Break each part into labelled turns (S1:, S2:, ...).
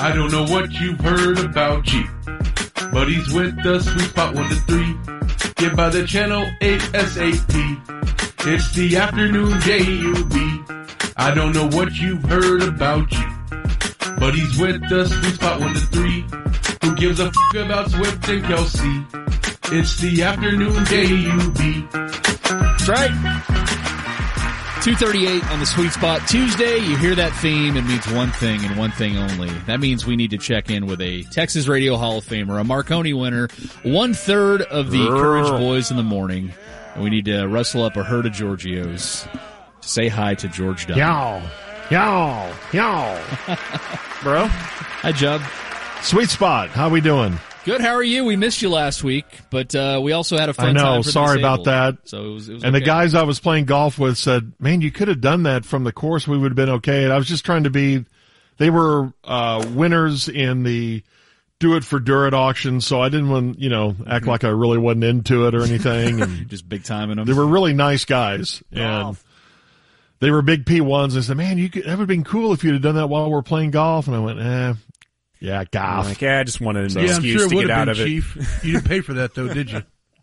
S1: I don't know what you've heard about Jeep, but he's with the Sweet Spot 1 to 3. Get by the channel ASAP. It's the afternoon JUB. I don't know what you've heard about Jeep, but he's with the Sweet Spot 1 to 3. Who gives a f*** about Swift and Kelsey? It's the afternoon JUB.
S2: That's right. 2:38 on the Sweet Spot Tuesday. You hear that theme, it means one thing and one thing only. That means we need to check in with a Texas Radio Hall of Famer, a Marconi winner, 1/3 of the Courage Boys in the morning. And we need to rustle up a herd of Giorgios to say hi to George W.
S3: Y'all.
S2: Bro. Hi, Jub.
S3: Sweet Spot. How we doing?
S2: Good. How are you? We missed you last week, but we also had a fun
S3: time. I know.
S2: Time for
S3: sorry about that.
S2: So it was
S3: and
S2: okay.
S3: The guys I was playing golf with said, "Man, you could have done that from the course. We would have been okay." And I was just trying to be. They were winners in the Do It for Durrett auction, so I didn't want act like I really wasn't into it or anything. And
S2: just big time in them.
S3: They were really nice guys, and they were big P1s. They said, "Man, that would have been cool if you'd have done that while we're playing golf." And I went, Yeah, golf.
S4: Like, I just wanted an
S1: excuse
S4: I'm sure
S1: to
S4: get out of
S1: Chief.
S4: it.
S1: You didn't pay for that, though, did you?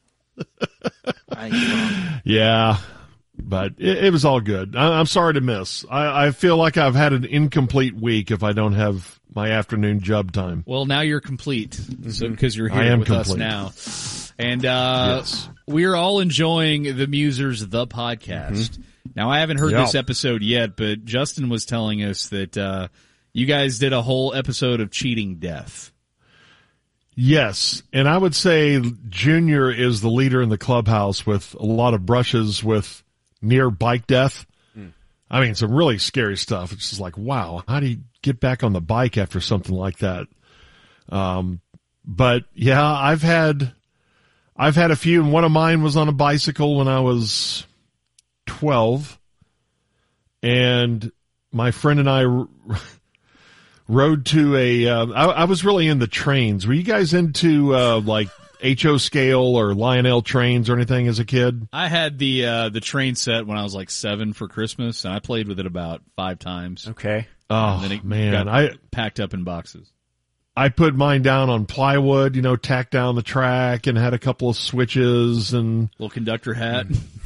S3: Yeah, but it was all good. I'm sorry to miss. I feel like I've had an incomplete week if I don't have my afternoon Jub time.
S2: Well, now you're complete, so because you're here with us now. And
S3: yes.
S2: We're all enjoying the Musers, the podcast. Now, I haven't heard this episode yet, but Justin was telling us that you guys did a whole episode of Cheating Death.
S3: Yes, and I would say Junior is the leader in the clubhouse with a lot of brushes with near bike death. I mean, some really scary stuff. It's just like, wow, how do you get back on the bike after something like that? But yeah, I've had a few, and one of mine was on a bicycle when I was 12, and my friend and I rode to I was really into trains. Were you guys into like HO scale or Lionel trains or anything as a kid?
S2: I had the train set when I was like 7 for Christmas, and I played with it about 5 times.
S4: Okay.
S2: Oh, and then it got packed up in boxes.
S3: I put mine down on plywood, tacked down the track, and had a couple of switches and
S2: little conductor hat.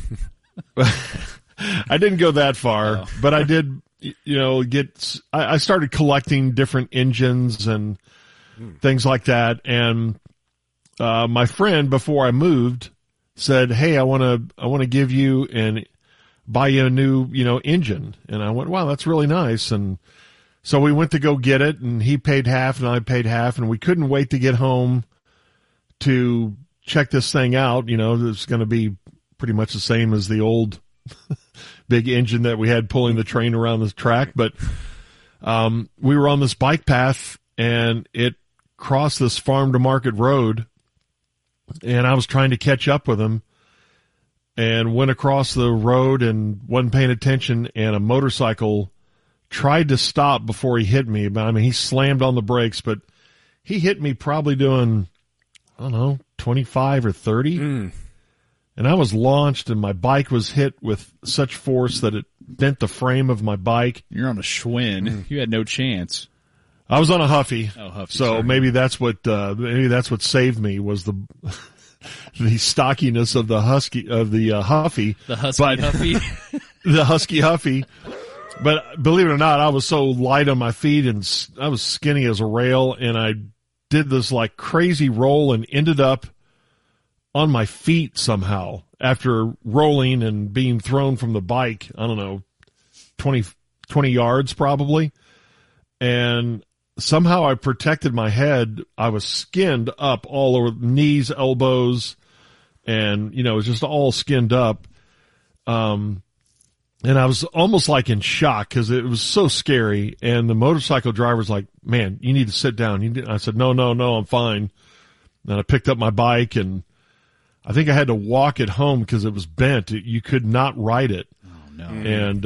S3: I didn't go that far, but I did. I started collecting different engines and things like that. And my friend, before I moved, said, "Hey, I want to give you and buy you a new, engine." And I went, "Wow, that's really nice." And so we went to go get it, and he paid half and I paid half, and we couldn't wait to get home to check this thing out. It's going to be pretty much the same as the old big engine that we had pulling the train around the track. But we were on this bike path, and it crossed this farm to market road, and I was trying to catch up with him and went across the road and wasn't paying attention, and a motorcycle tried to stop before he hit me. But I mean, he slammed on the brakes, but he hit me probably doing, 25 or 30. And I was launched, and my bike was hit with such force that it bent the frame of my bike.
S2: You're on a Schwinn. You had no chance.
S3: I was on a Huffy.
S2: Oh, Huffy.
S3: So
S2: sorry.
S3: maybe that's what saved me was the stockiness of the Huffy.
S2: The Husky Huffy.
S3: The Husky Huffy. But believe it or not, I was so light on my feet, and I was skinny as a rail, and I did this like crazy roll and ended up on my feet somehow after rolling and being thrown from the bike, 20 yards probably. And somehow I protected my head. I was skinned up all over knees, elbows, and, it was just all skinned up. And I was almost like in shock because it was so scary. And the motorcycle driver's like, "Man, you need to sit down." I said, No, I'm fine. And I picked up my bike, and I think I had to walk it home because it was bent. You could not ride it.
S2: Oh, no.
S3: And,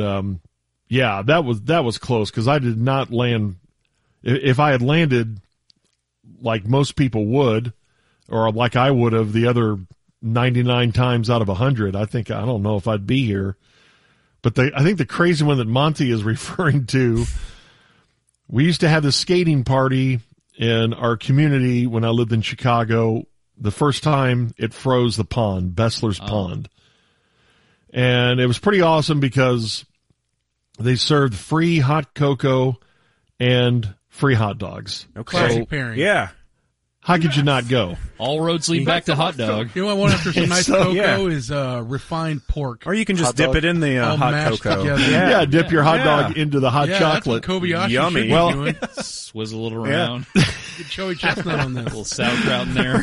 S3: that was close because I did not land. If I had landed like most people would, or like I would have the other 99 times out of 100, I don't know if I'd be here. But I think the crazy one that Monty is referring to we used to have this skating party in our community when I lived in Chicago. The first time it froze the pond, Bessler's Pond. And it was pretty awesome because they served free hot cocoa and free hot dogs.
S4: Okay.
S5: Classic pairing.
S4: Yeah.
S3: How could you not go?
S2: All roads lead back to hot dog.
S5: You know what I want after some nice
S3: So,
S5: cocoa is refined pork.
S4: Or you can just
S6: Hot
S4: dip
S6: dog.
S4: it in the
S5: All
S4: hot
S5: mashed
S4: cocoa.
S5: together.
S3: Yeah, dip your hot
S4: Yeah.
S3: dog into the hot
S5: yeah,
S3: chocolate.
S5: That's what Kobayashi
S4: Yummy.
S5: should be
S3: Well-
S5: doing.
S2: Swizzle it around.
S5: Get Joey Chestnut on
S2: A
S5: this.
S2: little sauerkraut in there.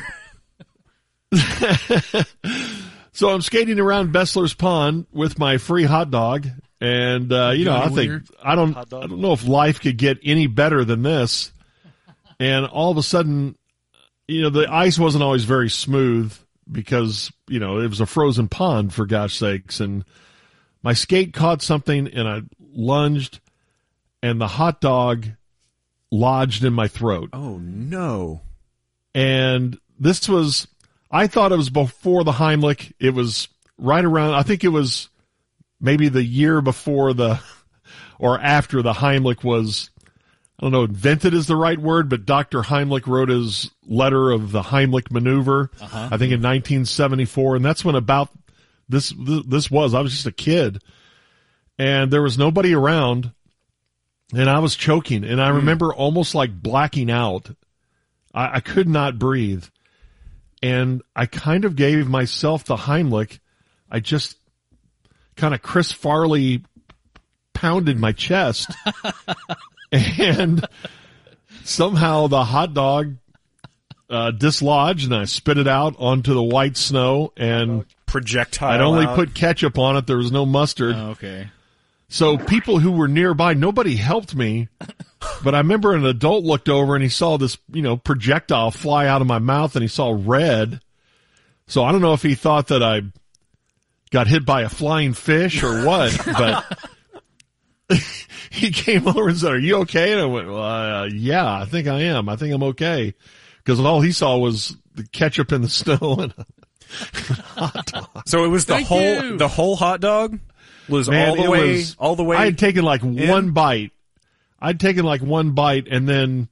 S3: So I'm skating around Bessler's Pond with my free hot dog, and I
S5: Johnny
S3: think
S5: Wiener.
S3: I don't
S6: Hot dog.
S3: know if life could get any better than this. And all of a sudden, the ice wasn't always very smooth because it was a frozen pond, for gosh sakes. And my skate caught something, and I lunged, and the hot dog lodged in my throat.
S4: Oh, no.
S3: And this was, I thought it was before the Heimlich. It was right around, I think it was maybe the year before or after the Heimlich was, I don't know, invented is the right word, but Dr. Heimlich wrote his letter of the Heimlich maneuver, I think in 1974. And that's when about this was, I was just a kid and there was nobody around and I was choking. And I remember almost like blacking out. I could not breathe. And I kind of gave myself the Heimlich. I just kind of Chris Farley pounded my chest. And somehow the hot dog dislodged, and I spit it out onto the white snow. And
S4: Projectile
S3: I'd only
S4: out.
S3: put ketchup on it. There was no mustard.
S2: Oh, okay.
S3: So people who were nearby, nobody helped me. But I remember an adult looked over and he saw this, projectile fly out of my mouth and he saw red. So I don't know if he thought that I got hit by a flying fish or what, but he came over and said, "Are you okay?" And I went, "Well, yeah, I think I am. I think I'm okay." Because all he saw was the ketchup in the snow and a hot dog.
S4: So it was the
S5: Thank
S4: whole
S5: you.
S4: the whole hot dog was
S3: Man,
S4: all the
S3: it
S4: way
S3: was-
S4: all the way.
S3: I had taken like one bite. I'd taken like one bite, and then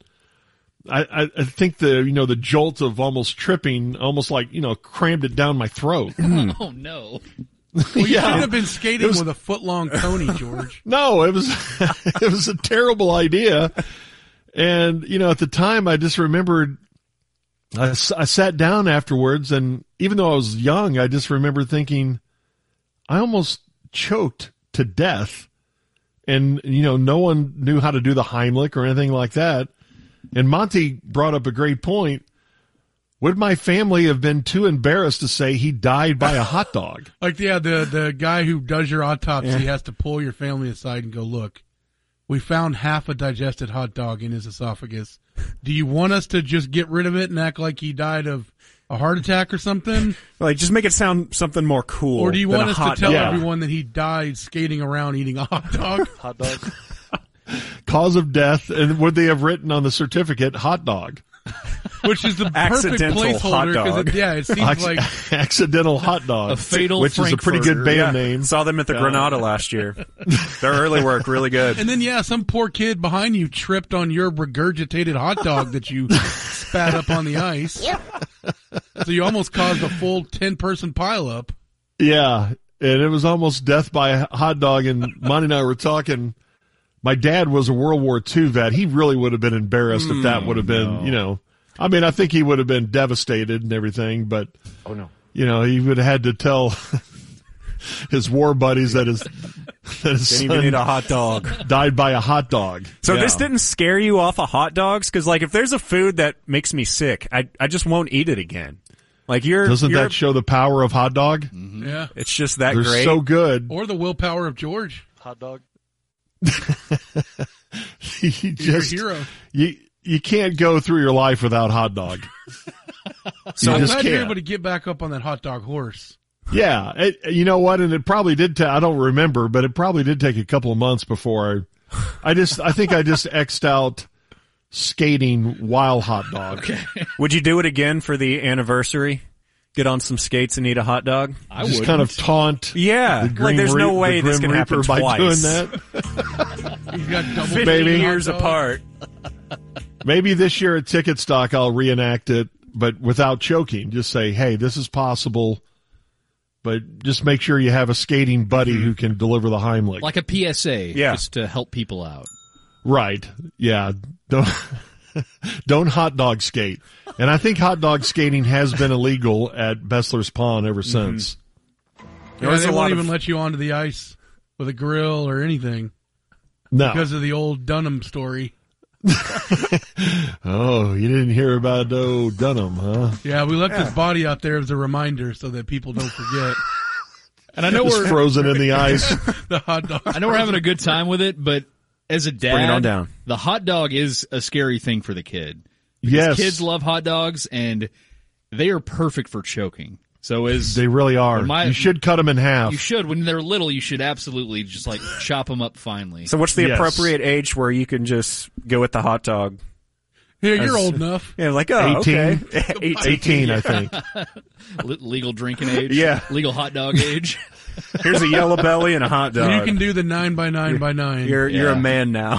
S3: I think the jolt of almost tripping, almost like crammed it down my throat.
S2: Oh, no.
S5: Well, you
S3: Yeah.
S5: should have been skating with a foot-long Tony, George.
S3: No, it was it was a terrible idea. And at the time, I just remembered I sat down afterwards, and even though I was young, I just remember thinking I almost choked to death. And, no one knew how to do the Heimlich or anything like that. And Monty brought up a great point. Would my family have been too embarrassed to say he died by a hot dog?
S5: Like, yeah, the guy who does your autopsy has to pull your family aside and go, "Look, we found half a digested hot dog in his esophagus. Do you want us to just get rid of it and act like he died of a heart attack or something?
S4: Like, just make it sound something more cool.
S5: Or do you
S4: than
S5: want
S4: a
S5: us to
S4: hot
S5: tell
S4: dog.
S5: everyone that he died skating around eating a hot dog?"
S6: Hot dog.
S3: Cause of death, and would they have written on the certificate hot dog?
S5: Which is the perfect
S4: Accidental hot
S5: placeholder
S4: dog.
S5: because it seems like
S3: Accidental hot dog.
S2: A fatal
S3: which is a pretty good
S2: Frankfurter.
S3: band
S4: Yeah.
S3: name.
S4: Saw them at the Granada last year. Their early work really good.
S5: And then, yeah, some poor kid behind you tripped on your regurgitated hot dog that you spat up on the ice. So you almost caused a full 10-person pileup.
S3: Yeah, and it was almost death by a hot dog, and Monty and I were talking. My dad was a World War II vet. He really would have been embarrassed if that would have been, I mean, I think he would have been devastated and everything, but,
S6: Oh no.
S3: he would have had to tell his war buddies that his
S4: Didn't even need
S3: son
S4: a hot dog.
S3: died by a hot dog.
S4: So
S3: Yeah.
S4: this didn't scare you off of hot dogs? Because, like, if there's a food that makes me sick, I just won't eat it again. Like,
S3: Doesn't that show the power of hot dog?
S5: Yeah.
S4: it's just that
S3: They're
S4: great.
S3: so good.
S5: Or the willpower of George.
S6: Hot dog.
S3: You
S5: He's your hero.
S3: you can't go through your life without hot dog.
S5: So
S3: you
S5: I'm
S3: just
S5: glad you're
S3: can't.
S5: able to get back up on that hot dog horse.
S3: Yeah, you know what? And it probably did. I don't remember, but it probably did take a couple of months before I think I just X'd out skating while hot dog.
S2: Okay.
S4: Would you do it again for the anniversary? Get on some skates and eat a hot dog?
S2: I
S3: Just
S2: would
S3: kind of taunt.
S4: Yeah.
S3: The Grim
S4: like, there's no way
S3: the
S4: this
S3: Grim
S4: can happen
S3: Reaper by
S4: twice.
S3: doing that.
S5: He's got double
S4: 50
S3: Baby.
S4: years
S5: hot dog.
S4: apart.
S3: Maybe this year at Ticket Stock I'll reenact it, but without choking. Just say, hey, this is possible, but just make sure you have a skating buddy who can deliver the Heimlich.
S2: Like a PSA,
S4: Yeah.
S2: just to help people out.
S3: Right. Yeah. Don't hot dog skate. And I think hot dog skating has been illegal at Bessler's Pond ever since.
S5: Yeah,
S4: There's
S5: they
S4: a lot
S5: won't
S4: of-
S5: even let you onto the ice with a grill or anything
S3: No.
S5: because of the old Dunham story.
S3: Oh, you didn't hear about old Dunham, huh?
S5: Yeah, we left his body out there as a reminder so that people don't forget
S2: And I know
S3: It's frozen in the ice.
S5: the hot dog.
S2: I know we're having a good time with it, but as a dad,
S4: Bring it on down.
S2: the hot dog is a scary thing for the kid. Because
S3: Yes.
S2: kids love hot dogs, and they are perfect for choking. So as
S3: They really are.
S2: My-
S3: You should cut them in half.
S2: you should, when they're little, you should absolutely just like chop them up finely.
S4: So what's the
S3: Yes.
S4: appropriate age where you can just go with the hot dog?
S5: Here, you're old enough.
S4: Yeah, like, oh,
S3: 18.
S4: okay.
S3: 18, I think.
S2: Legal drinking age,
S4: Yeah.
S2: legal hot dog age.
S4: Here's a yellow belly and a hot dog.
S5: You can do the 9x9x9.
S4: You're
S2: Yeah.
S4: a man now.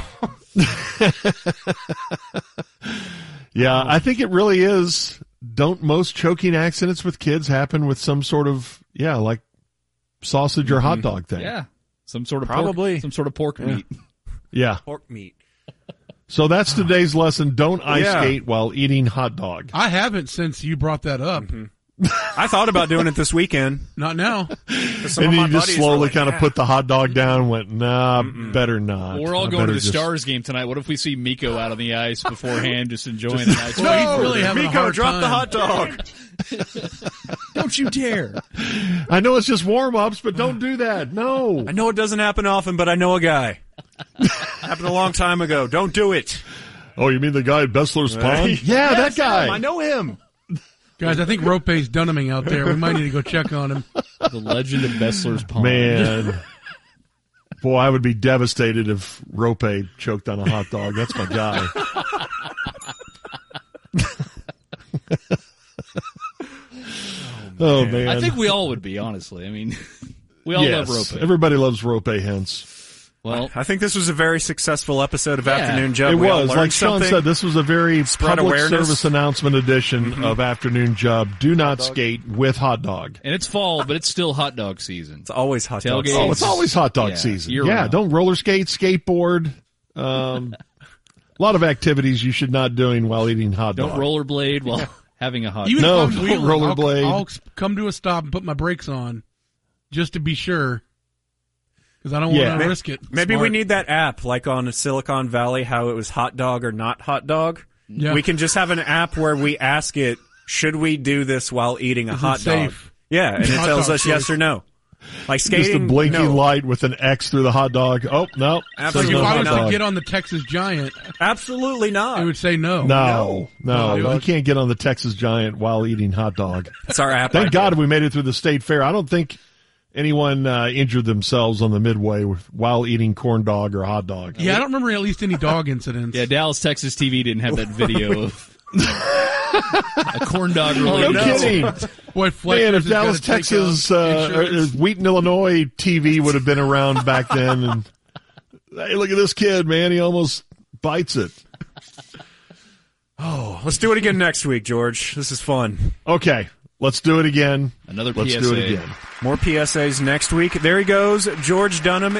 S3: Yeah, I think it really is. Don't most choking accidents with kids happen with some sort of, like sausage or hot dog thing?
S2: Yeah, some sort of
S4: Probably.
S2: pork, some sort of pork meat.
S3: Yeah.
S4: Pork meat.
S3: So that's today's lesson. Don't ice
S4: Yeah.
S3: skate while eating hot dog.
S5: I haven't since you brought that up.
S4: I thought about doing it this weekend.
S5: Not now.
S4: Some
S3: And
S4: of
S3: you
S4: my
S3: just
S4: buddies were
S3: slowly
S4: like,
S3: kind of
S4: yeah.
S3: put the hot dog down and went, nah, better not.
S2: We're all
S3: I
S2: going to
S3: better
S2: the
S3: just-
S2: Stars game tonight. What if we see Miko out on the ice beforehand, just enjoying a nice
S5: Well, he's really having a
S4: Miko,
S5: hard
S4: drop
S5: time.
S4: the hot dog.
S2: Don't you dare!
S3: I know it's just warm-ups, but don't do that. No.
S4: I know it doesn't happen often, but I know a guy. Happened a long time ago. Don't do it.
S3: Oh, you mean the guy at Bessler's Pond? Yeah, that guy.
S4: I know him.
S5: Guys, I think Rope's Dunhaming out there. We might need to go check on him.
S2: The legend of Bessler's Pond.
S3: Man. Boy, I would be devastated if Rope choked on a hot dog. That's my guy. Oh, man.
S2: I think we all would be, honestly. I mean, we all
S3: yes.
S2: love Rope.
S3: Everybody loves Rope, hence.
S2: Well,
S4: I think this was a very successful episode of
S2: Yeah.
S4: Afternoon Jub.
S3: It
S4: We all
S3: was.
S4: learned
S3: Like Sean
S4: something.
S3: said, this was a very
S4: Spread
S3: public
S4: awareness.
S3: service announcement edition of Afternoon Jub. Do not skate with hot dog.
S2: and it's fall, but it's still hot dog season.
S4: It's always hot dog.
S2: Tailgate.
S3: Oh, it's always hot dog
S2: Yeah,
S3: season.
S2: year
S3: Yeah,
S2: round.
S3: don't roller skate, skateboard. A lot of activities you should not doing while eating hot dog.
S2: Don't rollerblade while having a hot
S5: Even
S3: No,
S5: if I'm
S3: don't
S5: wheeling,
S3: rollerblade.
S5: I'll come to a stop and put my brakes on just to be sure because I don't
S3: Yeah.
S5: want to risk it.
S4: Maybe we
S5: Smart.
S4: need that app, like on Silicon Valley, how it was hot dog or not hot dog.
S5: Yeah.
S4: We can just have an app where we ask it, should we do this while eating a
S5: Is it
S4: hot dog?
S5: safe?
S4: Yeah, and it
S5: Hot
S4: tells
S5: dog
S4: us yes
S5: safe.
S4: or no. Like skating,
S3: Just a blinking
S4: no.
S3: light with an X through the hot dog. Oh, no.
S4: Absolutely
S3: Says
S5: If
S3: no
S5: I
S3: hot
S5: was to
S3: dog.
S5: get on the Texas Giant,
S4: Absolutely not.
S5: it would say no.
S3: No.
S5: No.
S3: You can't get on the Texas Giant while eating hot dog.
S4: It's our app.
S3: Thank
S4: idea.
S3: God we made it through the state fair. I don't think anyone injured themselves on the midway while eating corn dog or hot dog.
S5: Yeah, I don't remember at least any dog incidents.
S2: Yeah, Dallas, Texas TV didn't have that video of a corn dog
S3: No
S2: related.
S3: kidding.
S5: Boy, Fletcher's
S3: Man, if
S5: has
S3: Dallas,
S5: gotta take
S3: Texas,
S5: out insurance.
S3: Wheaton, Illinois TV would have been around back then. And hey, look at this kid, man. He almost bites it.
S4: Oh, let's do it again next week, George. This is fun.
S3: Okay, let's do it again.
S2: Another
S3: Let's
S2: PSA.
S3: do it again.
S4: More PSAs next week. There he goes, George Dunham.